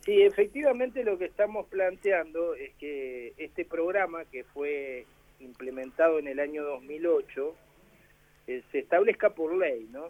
Sí, efectivamente lo que estamos planteando es que este programa que fue implementado en el año 2008 se establezca por ley, ¿no?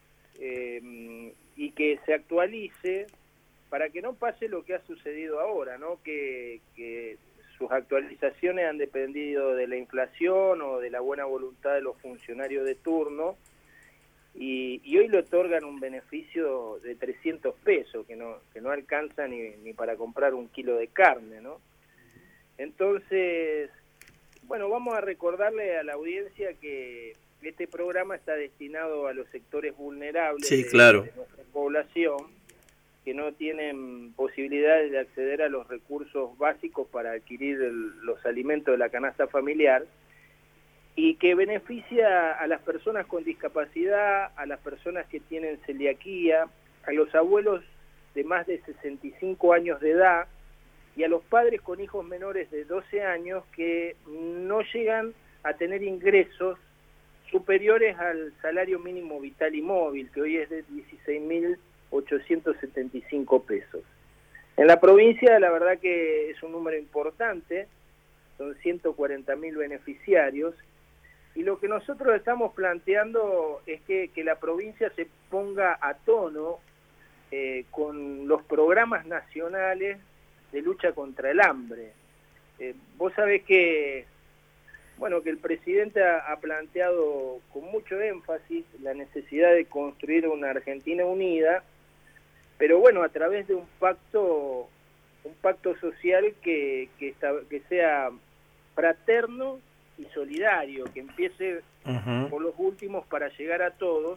Y que se actualice para que no pase lo que ha sucedido ahora, ¿no? Que sus actualizaciones han dependido de la inflación o de la buena voluntad de los funcionarios de turno y hoy le otorgan un beneficio de 300 pesos que no alcanza ni para comprar un kilo de carne, ¿no? Entonces, bueno, vamos a recordarle a la audiencia que este programa está destinado a los sectores vulnerables Sí, claro. de nuestra población, que no tienen posibilidades de acceder a los recursos básicos para adquirir los alimentos de la canasta familiar, y que beneficia a las personas con discapacidad, a las personas que tienen celiaquía, a los abuelos de más de 65 años de edad y a los padres con hijos menores de 12 años que no llegan a tener ingresos superiores al salario mínimo vital y móvil, que hoy es de 16.875 pesos. En la provincia, la verdad que es un número importante, son 140.000 beneficiarios, y lo que nosotros estamos planteando es que la provincia se ponga a tono con los programas nacionales de lucha contra el hambre. Vos sabés que, bueno, que el presidente ha planteado con mucho énfasis la necesidad de construir una Argentina unida, pero bueno, a través de un pacto social que sea fraterno y solidario, que empiece por los últimos para llegar a todos,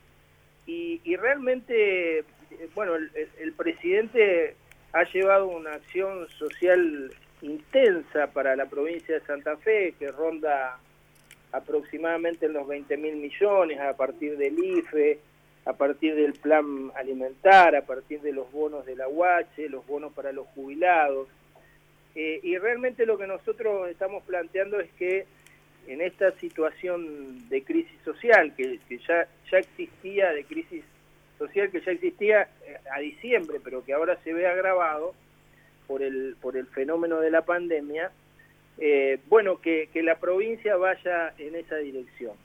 y realmente, bueno, el presidente ha llevado una acción social intensa para la provincia de Santa Fe, que ronda aproximadamente en los 20.000 millones a partir del IFE, a partir del plan alimentar, a partir de los bonos de la UH, los bonos para los jubilados. Y realmente lo que nosotros estamos planteando es que en esta situación de crisis social que ya existía, de crisis social que ya existía a diciembre, pero que ahora se ve agravado por el fenómeno de la pandemia, bueno, que la provincia vaya en esa dirección.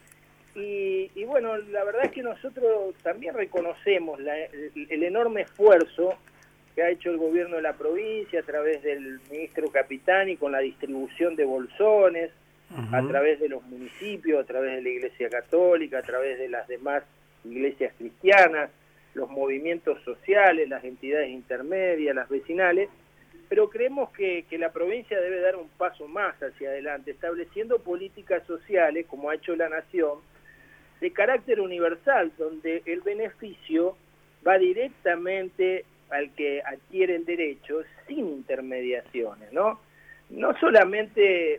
Y bueno, la verdad es que nosotros también reconocemos el enorme esfuerzo que ha hecho el gobierno de la provincia a través del ministro Capitani con la distribución de bolsones, a través de los municipios, a través de la Iglesia Católica, a través de las demás iglesias cristianas, los movimientos sociales, las entidades intermedias, las vecinales, pero creemos que la provincia debe dar un paso más hacia adelante, estableciendo políticas sociales, como ha hecho la Nación, de carácter universal, donde el beneficio va directamente al que adquiere el derecho sin intermediaciones, ¿no? No solamente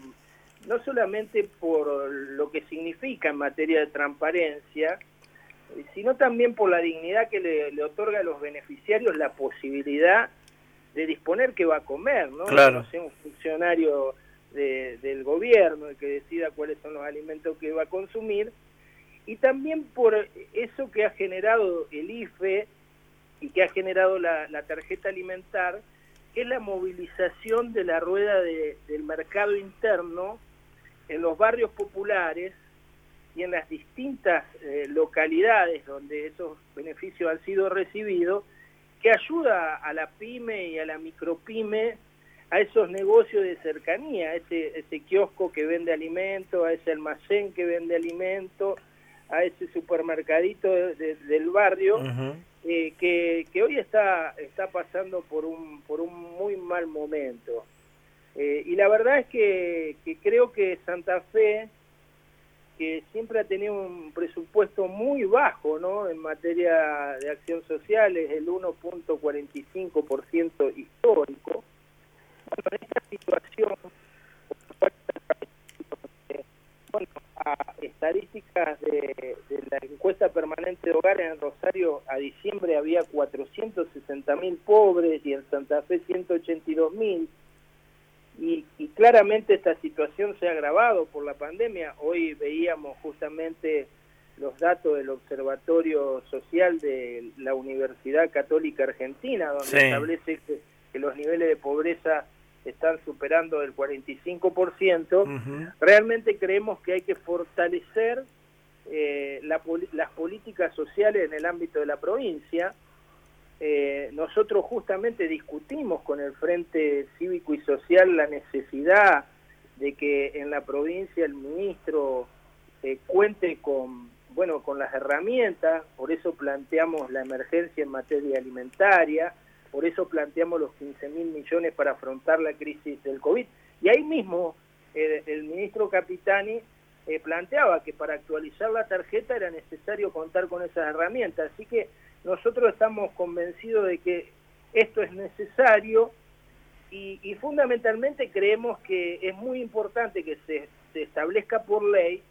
por lo que significa en materia de transparencia, sino también por la dignidad que le otorga a los beneficiarios la posibilidad de disponer qué va a comer, ¿no? Claro. No sea un funcionario del gobierno el que decida cuáles son los alimentos que va a consumir, y también por eso que ha generado el IFE y que ha generado la tarjeta alimentar, que es la movilización de la rueda del mercado interno en los barrios populares y en las distintas localidades donde esos beneficios han sido recibidos, que ayuda a la pyme y a la micropyme, a esos negocios de cercanía, a ese kiosco que vende alimentos, a ese almacén que vende alimentos, a ese supermercadito del barrio, que hoy está pasando por un muy mal momento. Y la verdad es que creo que Santa Fe, que siempre ha tenido un presupuesto muy bajo, ¿no?, en materia de acción social, es el 1.45% histórico. Bueno, en esta situación, bueno, a estadísticas de la encuesta permanente de hogares en Rosario, a diciembre había 460.000 pobres y en Santa Fe 182.000. Y claramente esta situación se ha agravado por la pandemia. Hoy veíamos justamente los datos del Observatorio Social de la Universidad Católica Argentina, donde sí, establece que los niveles de pobreza están superando el 45%, realmente creemos que hay que fortalecer las políticas sociales en el ámbito de la provincia. Nosotros justamente discutimos con el Frente Cívico y Social la necesidad de que en la provincia el ministro cuente con las herramientas, por eso planteamos la emergencia en materia alimentaria, por eso planteamos los 15.000 millones para afrontar la crisis del COVID. Y ahí mismo el ministro Capitani planteaba que para actualizar la tarjeta era necesario contar con esas herramientas. Así que nosotros estamos convencidos de que esto es necesario y fundamentalmente creemos que es muy importante que se establezca por ley,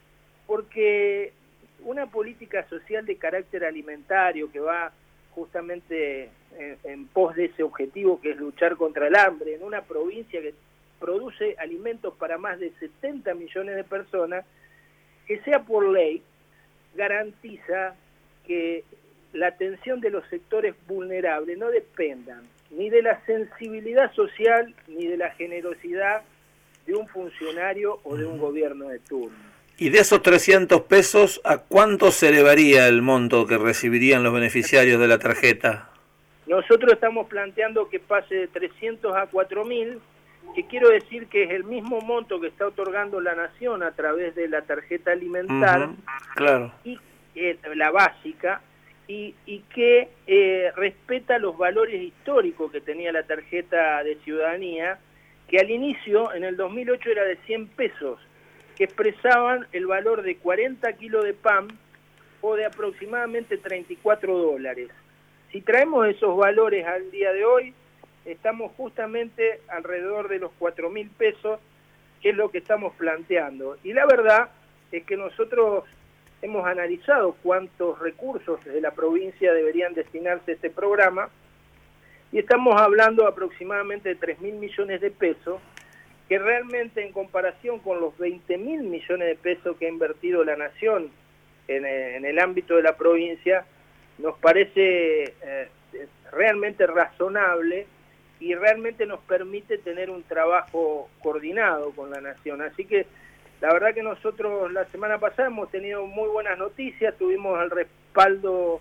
porque una política social de carácter alimentario que va justamente en pos de ese objetivo que es luchar contra el hambre, en una provincia que produce alimentos para más de 70 millones de personas, que sea por ley, garantiza que la atención de los sectores vulnerables no dependan ni de la sensibilidad social ni de la generosidad de un funcionario o de un gobierno de turno. Y de esos 300 pesos, ¿a cuánto se elevaría el monto que recibirían los beneficiarios de la tarjeta? Nosotros estamos planteando que pase de 300 a 4.000, que quiero decir que es el mismo monto que está otorgando la Nación a través de la tarjeta alimentar, claro, y la básica, y que respeta los valores históricos que tenía la tarjeta de ciudadanía, que al inicio, en el 2008, era de 100 pesos, que expresaban el valor de 40 kilos de pan o de aproximadamente $34. Si traemos esos valores al día de hoy, estamos justamente alrededor de los 4.000 pesos, que es lo que estamos planteando. Y la verdad es que nosotros hemos analizado cuántos recursos de la provincia deberían destinarse a este programa, y estamos hablando aproximadamente de 3.000 millones de pesos, que realmente en comparación con los 20.000 millones de pesos que ha invertido la Nación en el ámbito de la provincia, nos parece realmente razonable y realmente nos permite tener un trabajo coordinado con la Nación. Así que la verdad que nosotros la semana pasada hemos tenido muy buenas noticias, tuvimos el respaldo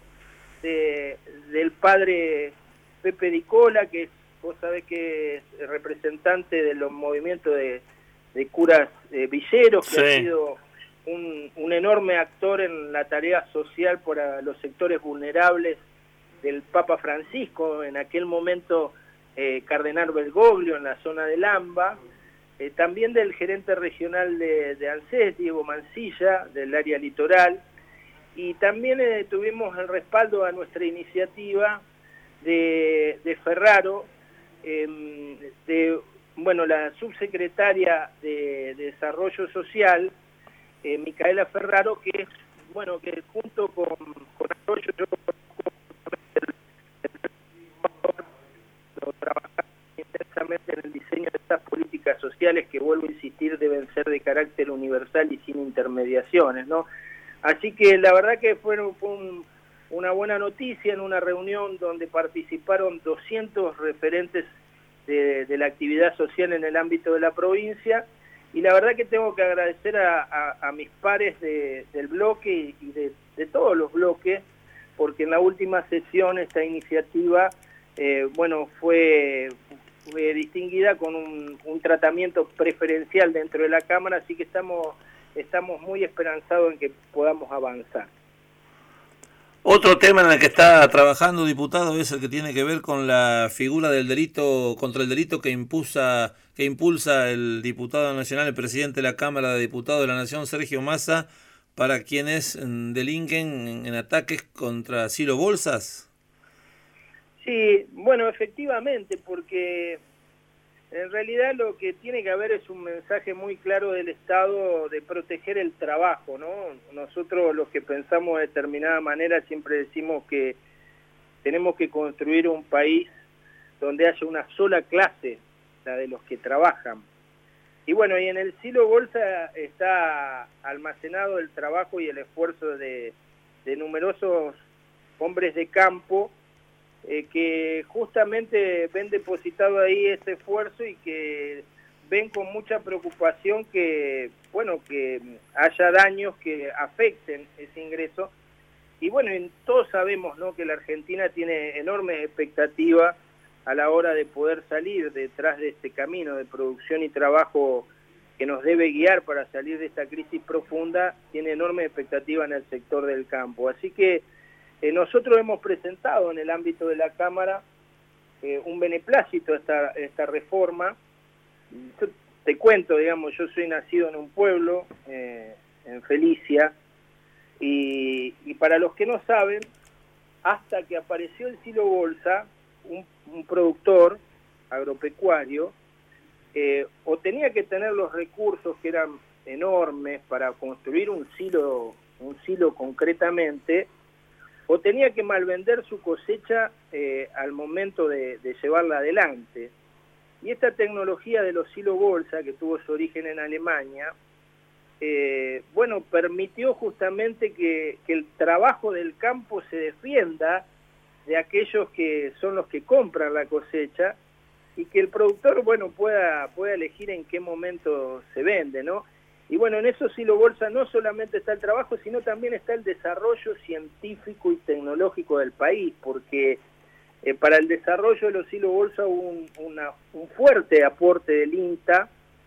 del padre Pepe Dicola, que vos sabés que es representante de los movimientos de curas villeros, que ha sido un enorme actor en la tarea social para los sectores vulnerables del Papa Francisco, en aquel momento Cardenal Bergoglio en la zona del AMBA, también del gerente regional de ANSES, Diego Mancilla, del área litoral, y también tuvimos el respaldo a nuestra iniciativa de Ferraro, la subsecretaria de Desarrollo Social, Micaela Ferraro, que junto con Arroyo yo trabajar intensamente en el diseño de estas políticas sociales que, vuelvo a insistir, deben ser de carácter universal y sin intermediaciones, ¿no? Así que la verdad que fue una buena noticia en una reunión donde participaron 200 referentes de la actividad social en el ámbito de la provincia, y la verdad que tengo que agradecer a mis pares del bloque y de todos los bloques, porque en la última sesión esta iniciativa fue distinguida con un tratamiento preferencial dentro de la Cámara, así que estamos muy esperanzados en que podamos avanzar. Otro tema en el que está trabajando, diputado, es el que tiene que ver con la figura del delito, contra el delito que impulsa el diputado nacional, el presidente de la Cámara de Diputados de la Nación, Sergio Massa, para quienes delinquen en ataques contra Ciro Bolsas. Sí, efectivamente, porque en realidad lo que tiene que haber es un mensaje muy claro del Estado de proteger el trabajo, ¿no? Nosotros los que pensamos de determinada manera siempre decimos que tenemos que construir un país donde haya una sola clase, la de los que trabajan. Y bueno, y en el silo bolsa está almacenado el trabajo y el esfuerzo de numerosos hombres de campo que justamente ven depositado ahí ese esfuerzo y que ven con mucha preocupación que, bueno, que haya daños que afecten ese ingreso. Y bueno, todos sabemos, ¿no?, que la Argentina tiene enormes expectativas a la hora de poder salir detrás de este camino de producción y trabajo que nos debe guiar para salir de esta crisis profunda. Tiene enormes expectativas en el sector del campo. Así que nosotros hemos presentado en el ámbito de la Cámara un beneplácito a esta reforma. Yo te cuento, digamos, yo soy nacido en un pueblo, en Felicia, y para los que no saben, hasta que apareció el silo bolsa, un productor agropecuario o tenía que tener los recursos que eran enormes para construir un silo concretamente, o tenía que malvender su cosecha al momento de llevarla adelante. Y esta tecnología de los silos bolsa, que tuvo su origen en Alemania, bueno, permitió justamente que el trabajo del campo se defienda de aquellos que son los que compran la cosecha, y que el productor, bueno, pueda elegir en qué momento se vende, ¿no? Y bueno, en esos silos bolsa no solamente está el trabajo, sino también está el desarrollo científico y tecnológico del país, porque para el desarrollo de los silos bolsa hubo un fuerte aporte del INTA,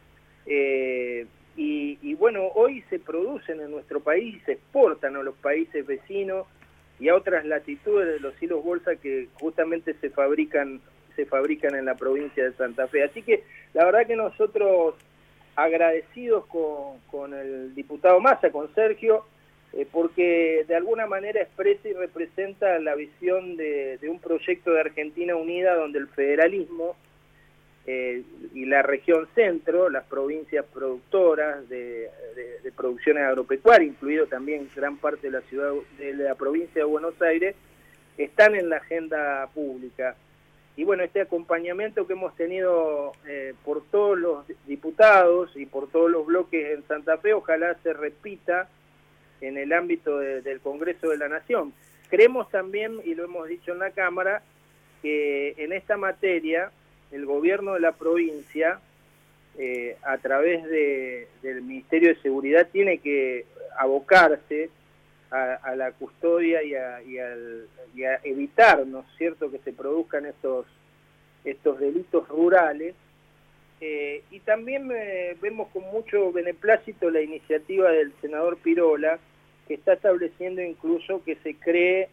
y bueno, hoy se producen en nuestro país y se exportan a los países vecinos y a otras latitudes de los silos bolsa que justamente se fabrican en la provincia de Santa Fe. Así que la verdad que nosotros agradecidos con el diputado Massa, con Sergio, porque de alguna manera expresa y representa la visión de un proyecto de Argentina unida, donde el federalismo y la región centro, las provincias productoras de producciones agropecuarias, incluido también gran parte de la ciudad, de la provincia de Buenos Aires, están en la agenda pública. Y bueno, este acompañamiento que hemos tenido por todos los diputados y por todos los bloques en Santa Fe, ojalá se repita en el ámbito del Congreso de la Nación. Creemos también, y lo hemos dicho en la Cámara, que en esta materia el gobierno de la provincia, a través del Ministerio de Seguridad, tiene que abocarse a la custodia y a evitar, ¿no es cierto?, que se produzcan estos delitos rurales. Y también vemos con mucho beneplácito la iniciativa del senador Pirola, que está estableciendo incluso que se cree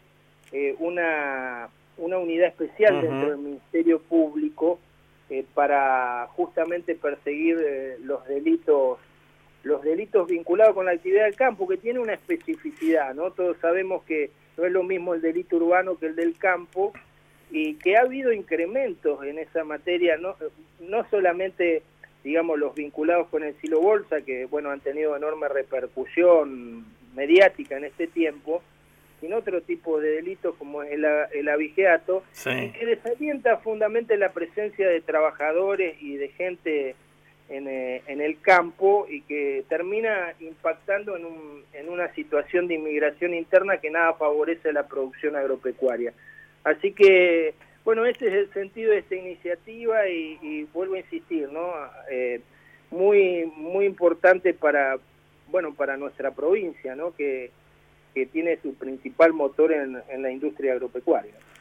una unidad especial dentro del Ministerio Público para justamente perseguir los delitos vinculados con la actividad del campo, que tiene una especificidad, ¿no? Todos sabemos que no es lo mismo el delito urbano que el del campo, y que ha habido incrementos en esa materia, no solamente, digamos, los vinculados con el silo bolsa, que, bueno, han tenido enorme repercusión mediática en este tiempo, sino otro tipo de delitos como el abigeato, sí, y que desalienta fundamentalmente la presencia de trabajadores y de gente en el campo, y que termina impactando en una situación de inmigración interna que nada favorece a la producción agropecuaria. Así que, bueno, ese es el sentido de esta iniciativa, y vuelvo a insistir, ¿no? Muy importante para nuestra provincia, ¿no?, que tiene su principal motor en la industria agropecuaria.